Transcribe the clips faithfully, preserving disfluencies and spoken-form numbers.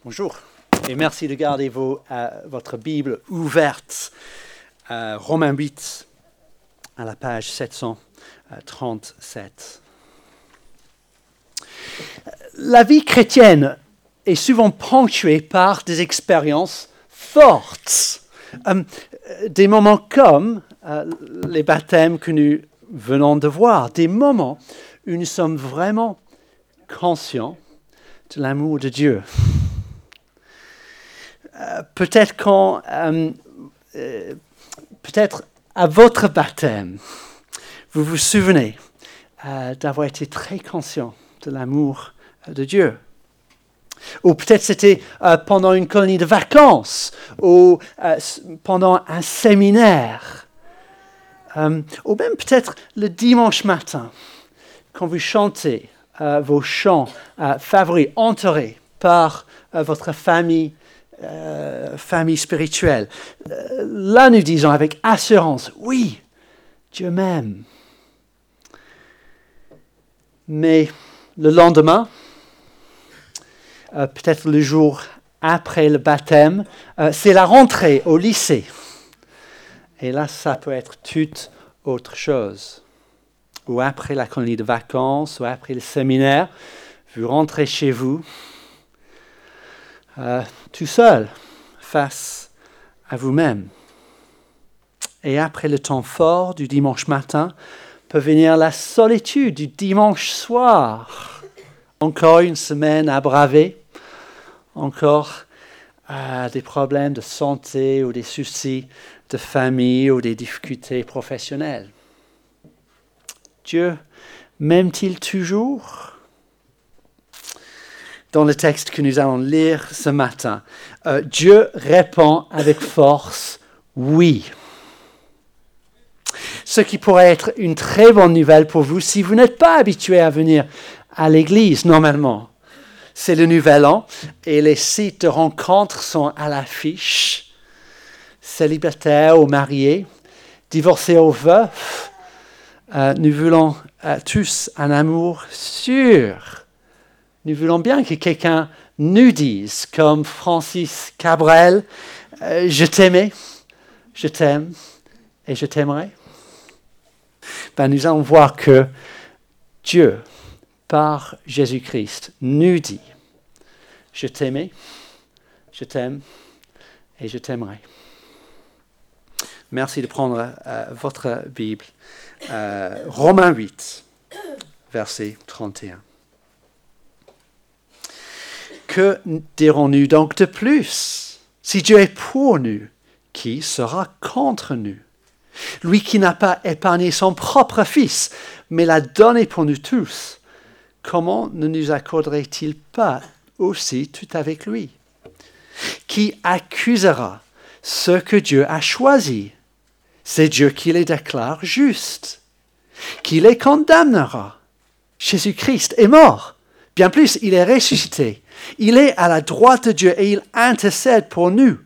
Bonjour et merci de garder vos, euh, votre Bible ouverte. Euh, Romains huit à la page sept cent trente-sept. La vie chrétienne est souvent ponctuée par des expériences fortes. Euh, des moments comme euh, les baptêmes que nous venons de voir, des moments où nous sommes vraiment conscients de l'amour de Dieu. Euh, peut-être quand, euh, euh, peut-être à votre baptême, vous vous souvenez euh, d'avoir été très conscient de l'amour de Dieu. Ou peut-être c'était euh, pendant une colonie de vacances, ou euh, pendant un séminaire, euh, ou même peut-être le dimanche matin, quand vous chantez euh, vos chants euh, favoris, entourés par euh, votre famille, euh, famille spirituelle. Euh, là, nous disons avec assurance, oui, Dieu m'aime. Mais le lendemain, euh, peut-être le jour après le baptême, euh, c'est la rentrée au lycée. Et là, ça peut être toute autre chose. Ou après la colonie de vacances, ou après le séminaire, vous rentrez chez vous, euh, tout seul, face à vous-même. Et après le temps fort du dimanche matin, peut venir la solitude du dimanche soir. Encore une semaine à braver, encore euh, des problèmes de santé ou des soucis de famille ou des difficultés professionnelles. Dieu m'aime-t-il toujours ? Dans le texte que nous allons lire ce matin, euh, Dieu répond avec force « oui ». Ce qui pourrait être une très bonne nouvelle pour vous si vous n'êtes pas habitué à venir à l'église normalement. C'est le nouvel an et les sites de rencontres sont à l'affiche. Célibataires ou mariés, divorcés ou veufs, euh, nous voulons euh, tous un amour sûr. Nous voulons bien que quelqu'un nous dise, comme Francis Cabrel, euh, « Je t'aimais, je t'aime et je t'aimerai ». Ben, nous allons voir que Dieu, par Jésus-Christ, nous dit « Je t'aimais, je t'aime et je t'aimerai ». Merci de prendre euh, votre Bible. Euh, Romains huit, verset trente et un. Que dirons-nous donc de plus? Si Dieu est pour nous, qui sera contre nous? Lui qui n'a pas épargné son propre Fils, mais l'a donné pour nous tous, comment ne nous accorderait-il pas aussi tout avec lui? Qui accusera ceux que Dieu a choisis? C'est Dieu qui les déclare justes. Qui les condamnera? Jésus-Christ est mort. Bien plus, il est ressuscité. Il est à la droite de Dieu et il intercède pour nous.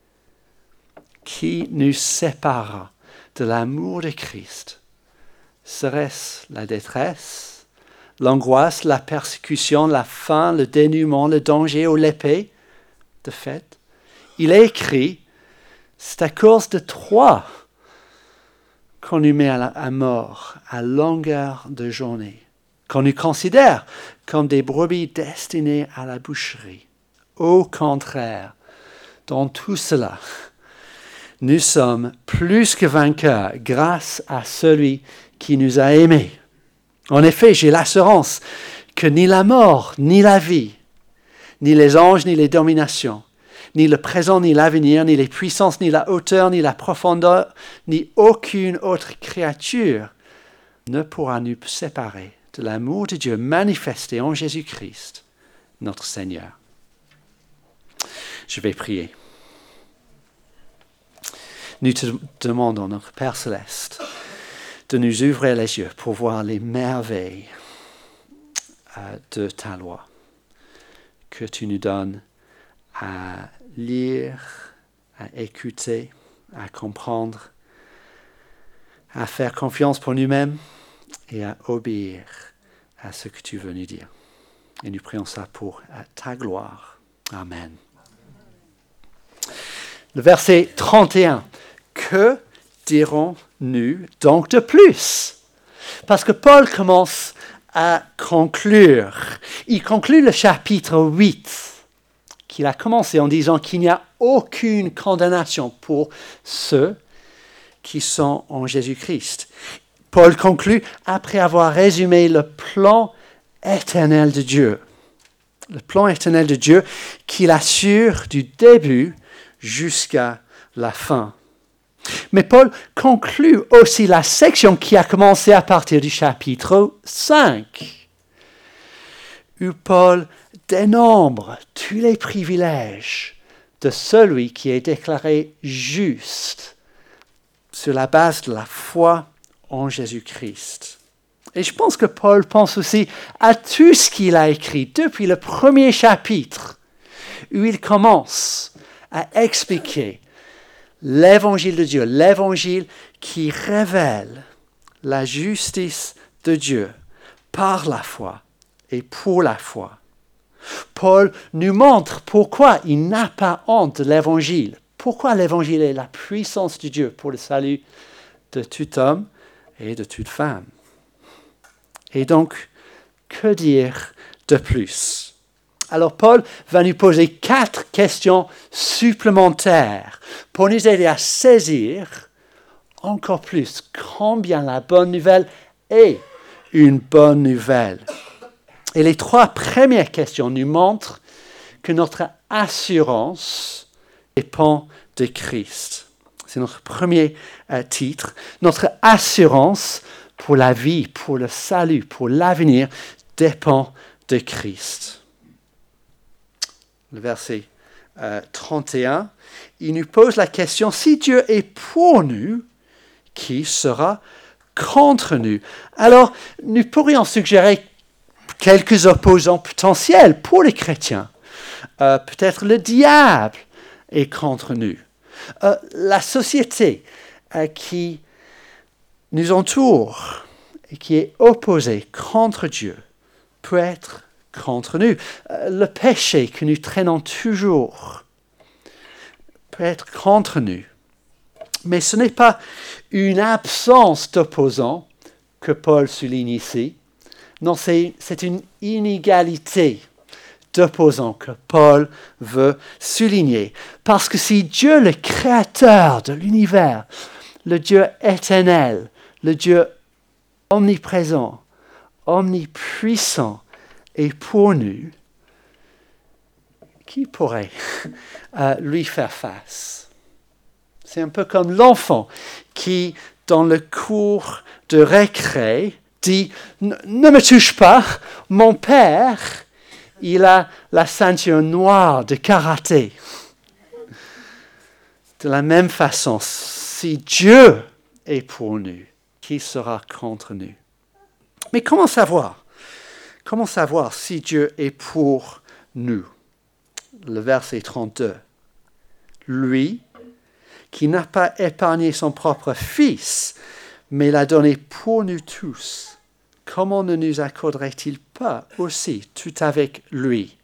Qui nous séparera de l'amour de Christ? Serait-ce la détresse, l'angoisse, la persécution, la faim, le dénûment, le danger ou l'épée? De fait, il est écrit, c'est à cause de toi qu'on nous met à, la, à mort à longueur de journée, qu'on nous considère comme des brebis destinées à la boucherie. Au contraire, dans tout cela, nous sommes plus que vainqueurs grâce à celui qui nous a aimés. En effet, j'ai l'assurance que ni la mort, ni la vie, ni les anges, ni les dominations, ni le présent, ni l'avenir, ni les puissances, ni la hauteur, ni la profondeur, ni aucune autre créature ne pourra nous séparer de l'amour de Dieu manifesté en Jésus-Christ, notre Seigneur. Je vais prier. Nous te demandons, notre Père Céleste, de nous ouvrir les yeux pour voir les merveilles euh, de ta loi que tu nous donnes à lire, à écouter, à comprendre, à faire confiance pour nous-mêmes et à obéir à ce que tu veux nous dire. Et nous prions ça pour ta gloire Amen. Le verset trente et un. Que dirons-nous donc de plus? Parce que Paul commence à conclure. Il conclut le chapitre huit qu'il a commencé en disant qu'il n'y a aucune condamnation pour ceux qui sont en Jésus-Christ. Paul conclut après avoir résumé le plan éternel de Dieu. Le plan éternel de Dieu qu'il assure du début jusqu'à la fin. Mais Paul conclut aussi la section qui a commencé à partir du chapitre cinq, où Paul dénombre tous les privilèges de celui qui est déclaré juste sur la base de la foi en Jésus-Christ. Et je pense que Paul pense aussi à tout ce qu'il a écrit depuis le premier chapitre, où il commence à expliquer l'évangile de Dieu, l'évangile qui révèle la justice de Dieu par la foi et pour la foi. Paul nous montre pourquoi il n'a pas honte de l'évangile, pourquoi l'évangile est la puissance de Dieu pour le salut de tout homme et de toute femme. Et donc, que dire de plus? Alors Paul va nous poser quatre questions supplémentaires pour nous aider à saisir encore plus combien la bonne nouvelle est une bonne nouvelle. Et les trois premières questions nous montrent que notre assurance dépend de Christ. C'est notre premier euh, titre. Notre assurance pour la vie, pour le salut, pour l'avenir dépend de Christ. Le verset euh, trente et un, il nous pose la question, si Dieu est pour nous, qui sera contre nous? Alors, nous pourrions suggérer quelques opposants potentiels pour les chrétiens. Euh, peut-être le diable est contre nous. Euh, la société euh, qui nous entoure et qui est opposée contre Dieu peut être contre nous. Euh, le péché que nous traînons toujours peut être contre nous. Mais ce n'est pas une absence d'opposants que Paul souligne ici. Non, c'est, c'est une inégalité d'opposants que Paul veut souligner. Parce que si Dieu, le créateur de l'univers, le Dieu éternel, le Dieu omniprésent, omnipuissant, est pour nous, qui pourrait euh, lui faire face? C'est un peu comme l'enfant qui, dans le cours de récré, dit « Ne me touche pas, mon père, il a la ceinture noire de karaté. » De la même façon, si Dieu est pour nous, qui sera contre nous? Mais comment savoir? Comment savoir si Dieu est pour nous? Le verset trente-deux. Lui, qui n'a pas épargné son propre Fils, mais l'a donné pour nous tous, comment ne nous accorderait-il pas aussi tout avec lui?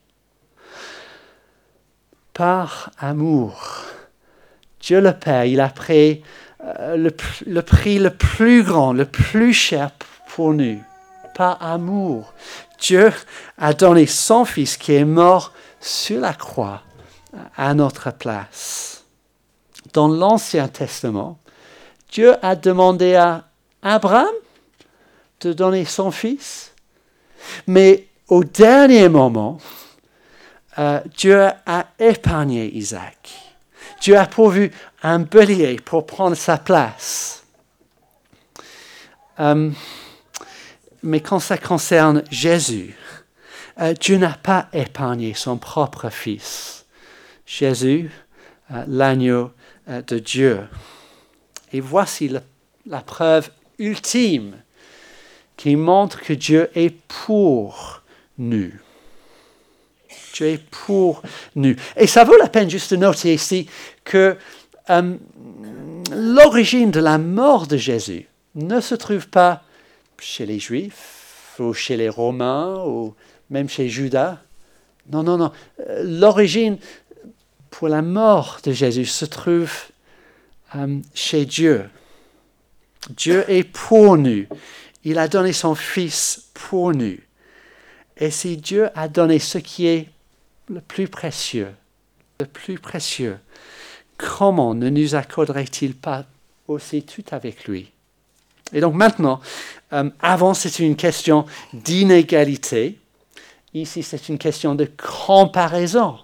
Par amour, Dieu le Père, il a pris euh, le, le prix le plus grand, le plus cher pour nous. Par amour, Dieu a donné son Fils qui est mort sur la croix à notre place. Dans l'Ancien Testament, Dieu a demandé à Abraham de donner son fils, mais au dernier moment, euh, Dieu a épargné Isaac. Dieu a pourvu un bélier pour prendre sa place. Euh, mais quand ça concerne Jésus, euh, Dieu n'a pas épargné son propre fils. Jésus, euh, l'agneau euh, de Dieu. Et voici le, la preuve ultime qui montre que Dieu est pour nous. Dieu est pour nous. Et ça vaut la peine juste de noter ici que euh, l'origine de la mort de Jésus ne se trouve pas chez les Juifs ou chez les Romains ou même chez Judas. Non, non, non. L'origine pour la mort de Jésus se trouve euh, chez Dieu. Dieu est pour nous. Il a donné son Fils pour nous. Et si Dieu a donné ce qui est le plus précieux, le plus précieux, comment ne nous accorderait-il pas aussi tout avec lui? Et donc maintenant, euh, avant c'était une question d'inégalité, ici c'est une question de comparaison.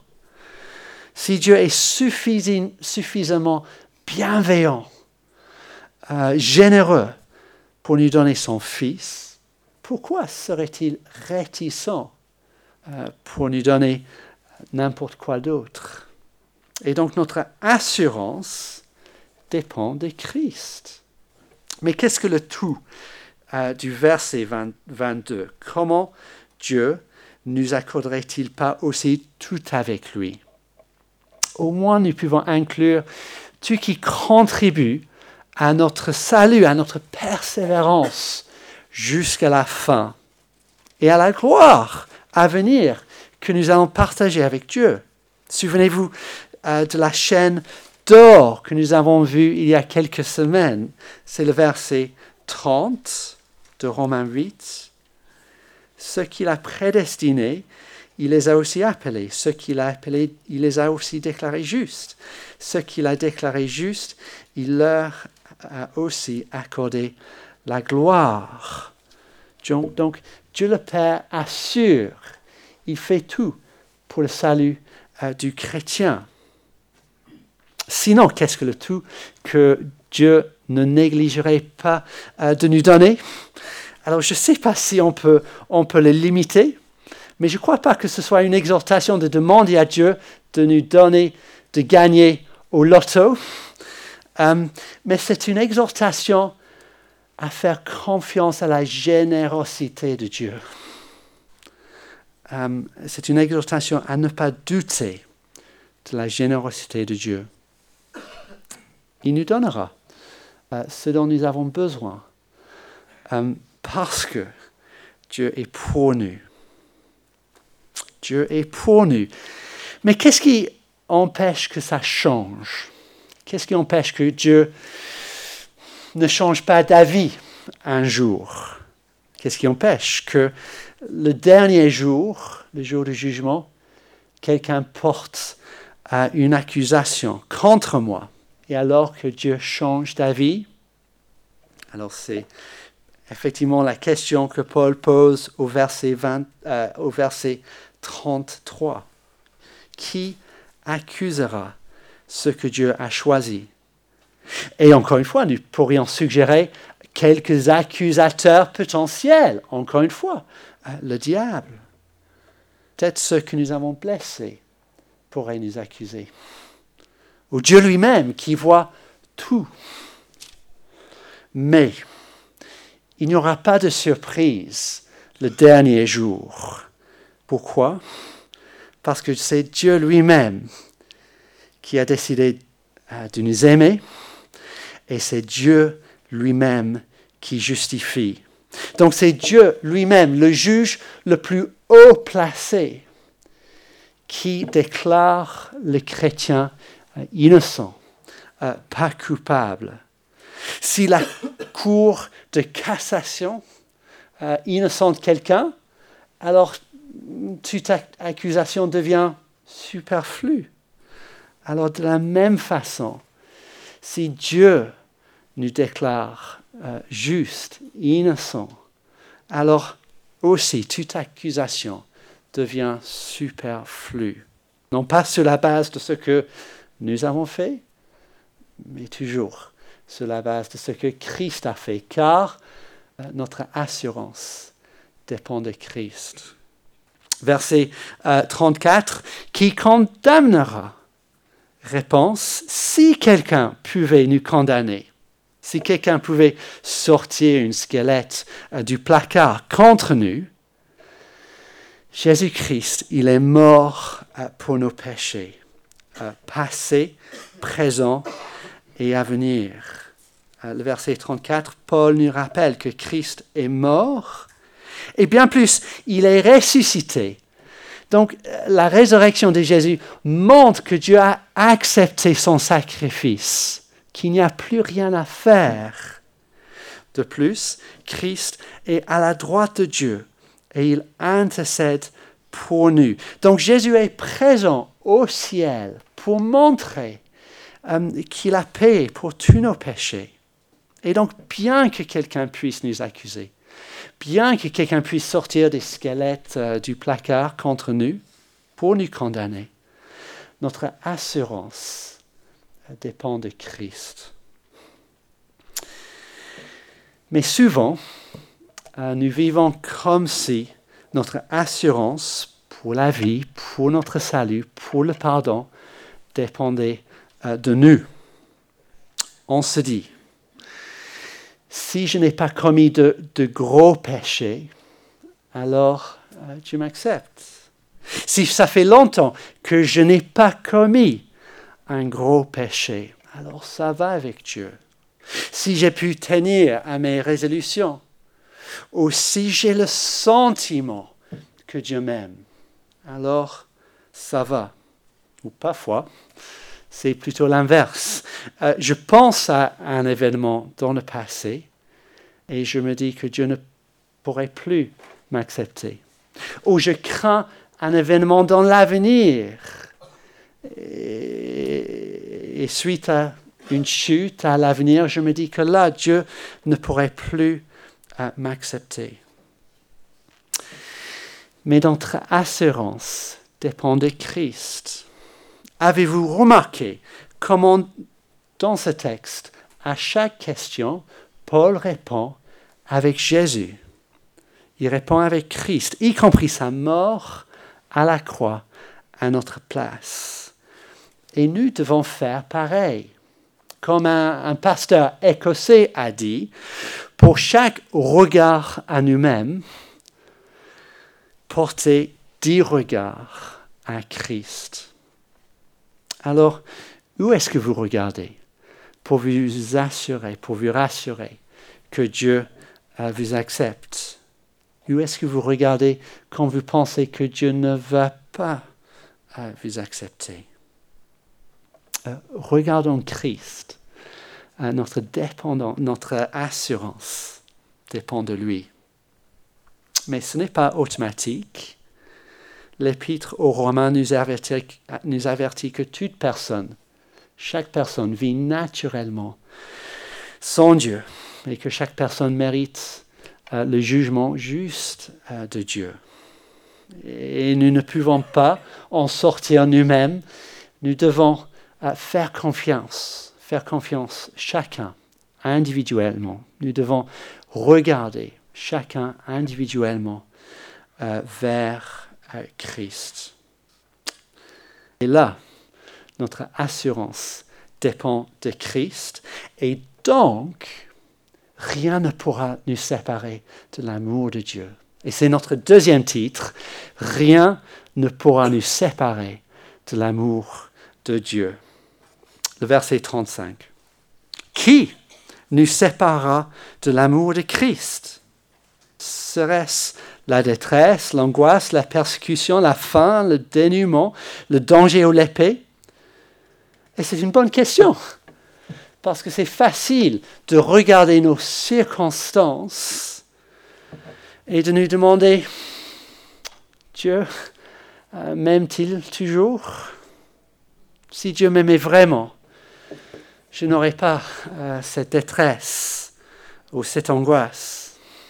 Si Dieu est suffisamment, suffisamment bienveillant, euh, généreux pour nous donner son Fils, pourquoi serait-il réticent euh, pour nous donner n'importe quoi d'autre? Et donc notre assurance dépend de Christ. Mais qu'est-ce que le tout euh, du verset vingt, vingt-deux? Comment Dieu nous accorderait-il pas aussi tout avec lui? Au moins nous pouvons inclure tout qui contribue à notre salut, à notre persévérance jusqu'à la fin et à la gloire à venir que nous allons partager avec Dieu. Souvenez-vous euh, de la chaîne d'or que nous avons vue il y a quelques semaines. C'est le verset trente de Romains huit. Ceux qu'il a prédestinés, il les a aussi appelés. Ceux qu'il a appelés, il les a aussi déclarés justes. Ceux qu'il a déclarés justes, il leur a aussi accordé la gloire. Donc, donc Dieu le Père assure, il fait tout pour le salut euh, du chrétien. Sinon, qu'est-ce que le tout que Dieu ne négligerait pas euh, de nous donner? Alors, je ne sais pas si on peut, on peut le limiter, mais je ne crois pas que ce soit une exhortation de demander à Dieu de nous donner, de gagner au loto. Euh, mais c'est une exhortation à faire confiance à la générosité de Dieu. Euh, c'est une exhortation à ne pas douter de la générosité de Dieu. Il nous donnera euh, ce dont nous avons besoin euh, parce que Dieu est pour nous. Dieu est pour nous. Mais qu'est-ce qui empêche que ça change? Qu'est-ce qui empêche que Dieu ne change pas d'avis un jour? Qu'est-ce qui empêche que le dernier jour, le jour du jugement, quelqu'un porte euh, une accusation contre moi et alors que Dieu change d'avis? Alors c'est effectivement la question que Paul pose au verset, vingt, euh, au verset trente-trois. Qui accusera ce que Dieu a choisi? Et encore une fois, nous pourrions suggérer quelques accusateurs potentiels. Encore une fois, le diable. Peut-être ceux que nous avons blessés pourraient nous accuser. Ou Dieu lui-même qui voit tout. Mais il n'y aura pas de surprise le dernier jour. Pourquoi? Parce que c'est Dieu lui-même qui a décidé de nous aimer et c'est Dieu lui-même qui justifie. Donc c'est Dieu lui-même, le juge le plus haut placé, qui déclare le chrétien innocent, euh, pas coupable. Si la cour de cassation euh, innocente quelqu'un, alors toute accusation devient superflue. Alors de la même façon, si Dieu nous déclare euh, juste, innocent, alors aussi toute accusation devient superflue. Non pas sur la base de ce que nous avons fait, mais toujours sur la base de ce que Christ a fait, car euh, notre assurance dépend de Christ. Verset euh, trente-quatre, qui condamnera? Réponse, si quelqu'un pouvait nous condamner, si quelqu'un pouvait sortir un squelette euh, du placard contre nous, Jésus-Christ, il est mort euh, pour nos péchés, euh, passé, présent et à venir. Euh, le verset trente-quatre, Paul nous rappelle que Christ est mort, et bien plus, il est ressuscité Donc, la résurrection de Jésus montre que Dieu a accepté son sacrifice, qu'il n'y a plus rien à faire. De plus, Christ est à la droite de Dieu et il intercède pour nous. Donc, Jésus est présent au ciel pour montrer euh, qu'il a payé pour tous nos péchés. Et donc, bien que quelqu'un puisse nous accuser, bien que quelqu'un puisse sortir des squelettes euh, du placard contre nous pour nous condamner, notre assurance euh, dépend de Christ. Mais souvent, euh, nous vivons comme si notre assurance pour la vie, pour notre salut, pour le pardon, dépendait euh, de nous. On se dit, si je n'ai pas commis de, de gros péchés, alors euh, tu m'acceptes. Si ça fait longtemps que je n'ai pas commis un gros péché, alors ça va avec Dieu. Si j'ai pu tenir à mes résolutions, ou si j'ai le sentiment que Dieu m'aime, alors ça va. Ou parfois, c'est plutôt l'inverse. Euh, je pense à un événement dans le passé et je me dis que Dieu ne pourrait plus m'accepter. Ou je crains un événement dans l'avenir. Et, et suite à une chute à l'avenir, je me dis que là, Dieu ne pourrait plus euh, m'accepter. Mais notre assurance dépend de Christ. Avez-vous remarqué comment, dans ce texte, à chaque question, Paul répond avec Jésus. Il répond avec Christ, y compris sa mort à la croix à notre place. Et nous devons faire pareil. Comme un, un pasteur écossais a dit, pour chaque regard à nous-mêmes, portez dix regards à Christ. Alors, où est-ce que vous regardez pour vous assurer, pour vous rassurer que Dieu euh, vous accepte? Où est-ce que vous regardez quand vous pensez que Dieu ne va pas euh, vous accepter? Euh, regardons Christ. Euh, notre dépendance, notre assurance dépend de lui. Mais ce n'est pas automatique. L'Épître aux Romains nous avertit, nous avertit que toute personne, chaque personne vit naturellement sans Dieu et que chaque personne mérite euh, le jugement juste euh, de Dieu. Et nous ne pouvons pas en sortir nous-mêmes. Nous devons euh, faire confiance, faire confiance chacun individuellement. Nous devons regarder chacun individuellement euh, vers Christ. Et là, notre assurance dépend de Christ et donc, rien ne pourra nous séparer de l'amour de Dieu. Et c'est notre deuxième titre, rien ne pourra nous séparer de l'amour de Dieu. Le verset trente-cinq. Qui nous séparera de l'amour de Christ? Serait-ce la détresse, l'angoisse, la persécution, la faim, le dénuement, le danger ou l'épée? Et c'est une bonne question, parce que c'est facile de regarder nos circonstances et de nous demander, Dieu euh, m'aime-t-il toujours? Si Dieu m'aimait vraiment, je n'aurais pas euh, cette détresse ou cette angoisse.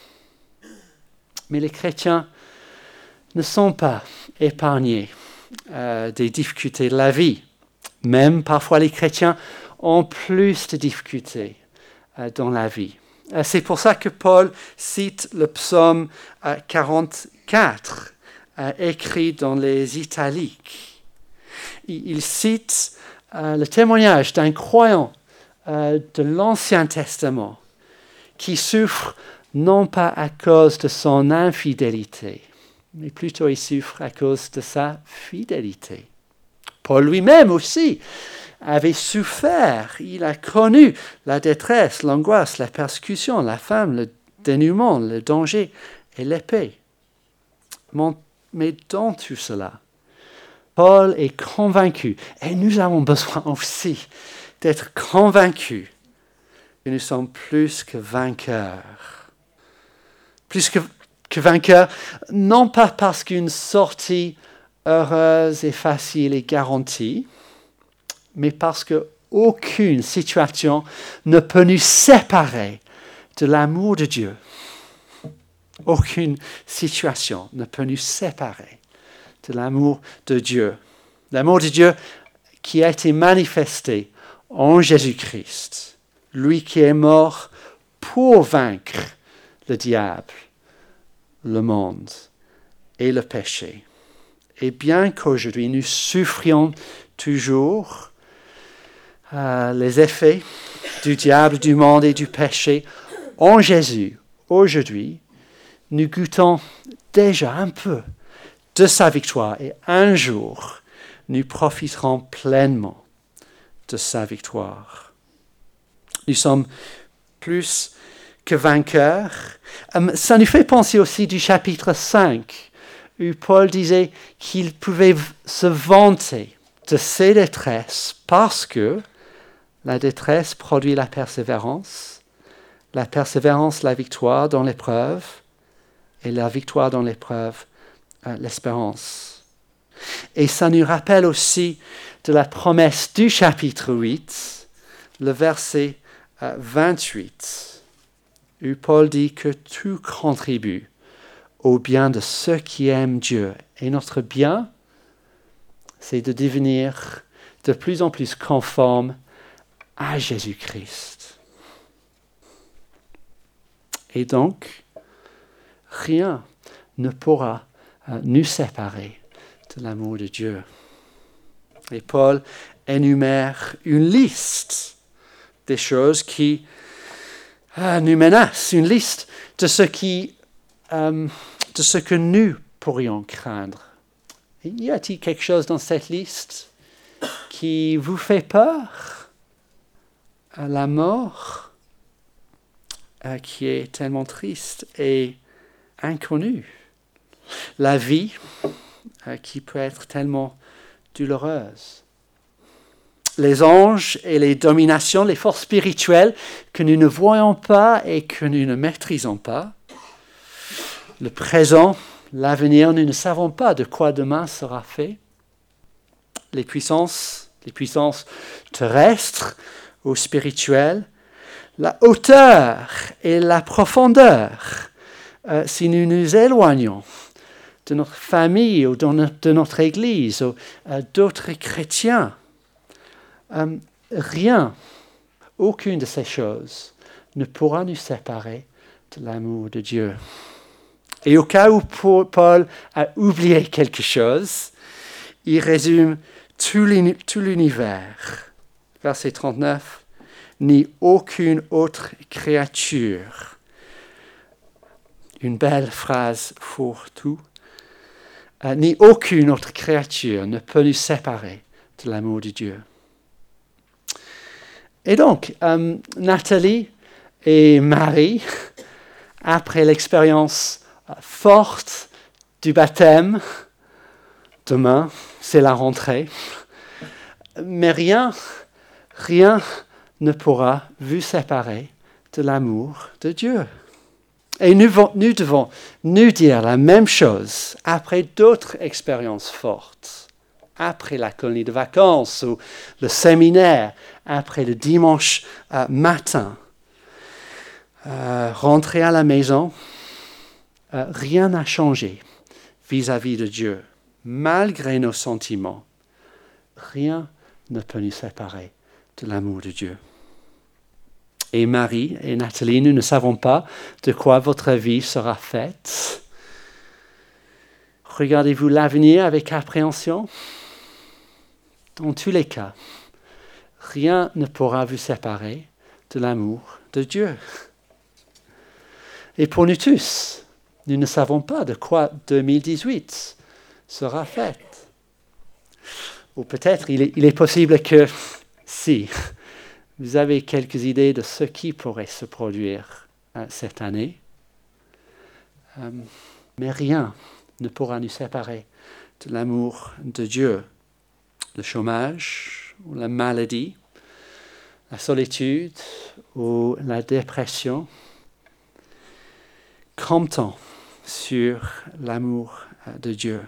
Mais les chrétiens ne sont pas épargnés euh, des difficultés de la vie. Même parfois les chrétiens ont plus de difficultés euh, dans la vie. Euh, c'est pour ça que Paul cite le psaume euh, quarante-quatre, euh, écrit dans les italiques. Il, il cite euh, le témoignage d'un croyant euh, de l'Ancien Testament qui souffre non pas à cause de son infidélité, mais plutôt il souffre à cause de sa fidélité. Paul lui-même aussi avait souffert, il a connu la détresse, l'angoisse, la persécution, la faim, le dénuement, le danger et l'épée. Mon mais dans tout cela, Paul est convaincu, et nous avons besoin aussi d'être convaincus que nous sommes plus que vainqueurs. Plus que, que vainqueurs, non pas parce qu'une sortie heureuse et facile est garantie, mais parce qu'aucune situation ne peut nous séparer de l'amour de Dieu. Aucune situation ne peut nous séparer de l'amour de Dieu. L'amour de Dieu qui a été manifesté en Jésus-Christ, lui qui est mort pour vaincre le diable, le monde et le péché. Et bien qu'aujourd'hui nous souffrions toujours euh, les effets du diable, du monde et du péché, en Jésus, aujourd'hui, nous goûtons déjà un peu de sa victoire et un jour, nous profiterons pleinement de sa victoire. Nous sommes plus que vainqueurs. Um, ça nous fait penser aussi du chapitre cinq, où Paul disait qu'il pouvait se vanter de ses détresses parce que la détresse produit la persévérance, la persévérance, la victoire dans l'épreuve, et la victoire dans l'épreuve, euh, l'espérance. Et ça nous rappelle aussi de la promesse du chapitre huit, le verset euh, vingt-huit, où Paul dit que tout contribue au bien de ceux qui aiment Dieu. Et notre bien, c'est de devenir de plus en plus conforme à Jésus-Christ. Et donc, rien ne pourra euh, nous séparer de l'amour de Dieu. Et Paul énumère une liste des choses qui euh, nous menacent, une liste de ce, qui, euh, de ce que nous pourrions craindre. Y a-t-il quelque chose dans cette liste qui vous fait peur? La mort, euh, qui est tellement triste et inconnue. La vie, euh, qui peut être tellement douloureuse. Les anges et les dominations, les forces spirituelles que nous ne voyons pas et que nous ne maîtrisons pas. Le présent, l'avenir, nous ne savons pas de quoi demain sera fait. Les puissances, les puissances terrestres ou spirituelles, la hauteur et la profondeur, euh, si nous nous éloignons de notre famille ou de notre Église ou euh, d'autres chrétiens, euh, rien, aucune de ces choses ne pourra nous séparer de l'amour de Dieu. Et au cas où Paul a oublié quelque chose, il résume tout l'univers. Verset trente-neuf, ni aucune autre créature. Une belle phrase pour tout. Euh, ni aucune autre créature ne peut nous séparer de l'amour de Dieu. Et donc, euh, Nathalie et Marie, après l'expérience euh, forte du baptême, demain, c'est la rentrée, mais rien, rien ne pourra vous séparer de l'amour de Dieu. Et nous, nous devons nous dire la même chose après d'autres expériences fortes, après la colonie de vacances ou le séminaire, après le dimanche euh, matin. Euh, rentrer à la maison, euh, rien n'a changé vis-à-vis de Dieu. Malgré nos sentiments, rien ne peut nous séparer de l'amour de Dieu. Et Marie et Nathalie, nous ne savons pas de quoi votre vie sera faite. Regardez-vous l'avenir avec appréhension? Dans tous les cas, rien ne pourra vous séparer de l'amour de Dieu. Et pour nous tous, nous ne savons pas de quoi deux mille dix-huit sera fait. Ou peut-être il est, il est possible que, si vous avez quelques idées de ce qui pourrait se produire euh, cette année, euh, mais rien, ne pourra nous séparer de l'amour de Dieu. Le chômage ou la maladie, la solitude ou la dépression. Comptons sur l'amour de Dieu.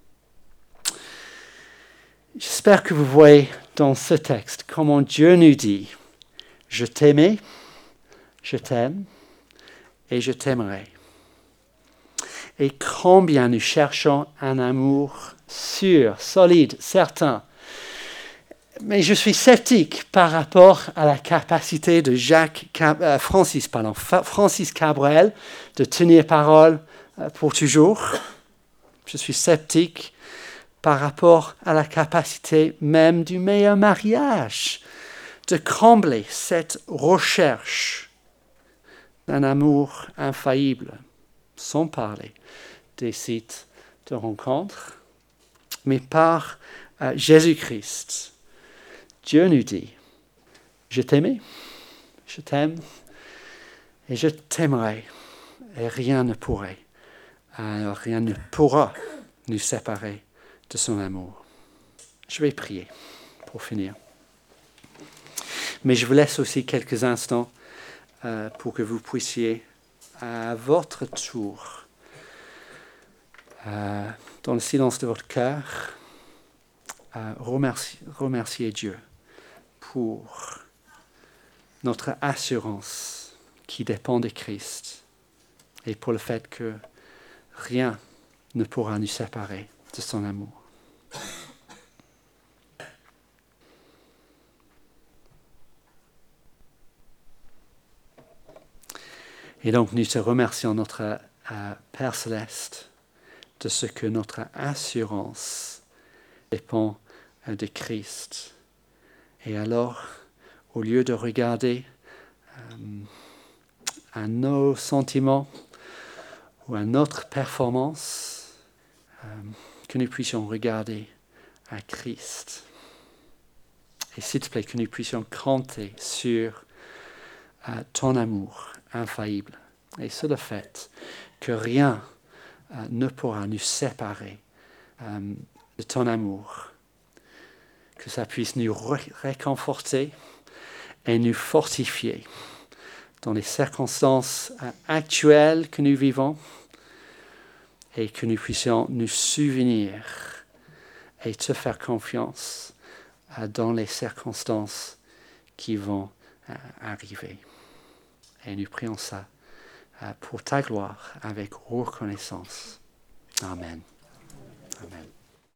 J'espère que vous voyez dans ce texte comment Dieu nous dit « Je t'aimais, je t'aime et je t'aimerai ». Et combien nous cherchons un amour sûr, solide, certain. Mais je suis sceptique par rapport à la capacité de Jacques, euh, Francis, pardon, Francis Cabrel de tenir parole euh, pour toujours. Je suis sceptique par rapport à la capacité même du meilleur mariage de combler cette recherche d'un amour infaillible, sans parler des sites de rencontres, mais par euh, Jésus-Christ. Dieu nous dit, je t'aimais, je t'aime et je t'aimerai, et rien ne pourrait, euh, rien ne pourra nous séparer de son amour. Je vais prier pour finir. Mais je vous laisse aussi quelques instants euh, pour que vous puissiez, à votre tour, euh, dans le silence de votre cœur, euh, remercier, remercier Dieu pour notre assurance qui dépend de Christ et pour le fait que rien ne pourra nous séparer de son amour. Et donc nous te remercions, notre euh, Père Céleste, de ce que notre assurance dépend euh, de Christ. Et alors, au lieu de regarder euh, à nos sentiments ou à notre performance, euh, que nous puissions regarder à Christ. Et s'il te plaît, que nous puissions compter sur euh, ton amour infaillible et sur le fait que rien euh, ne pourra nous séparer euh, de ton amour. Que ça puisse nous ré- réconforter et nous fortifier dans les circonstances euh, actuelles que nous vivons et que nous puissions nous souvenir et te faire confiance euh, dans les circonstances qui vont euh, arriver. Et nous prions ça euh, pour ta gloire avec reconnaissance. Amen. Amen.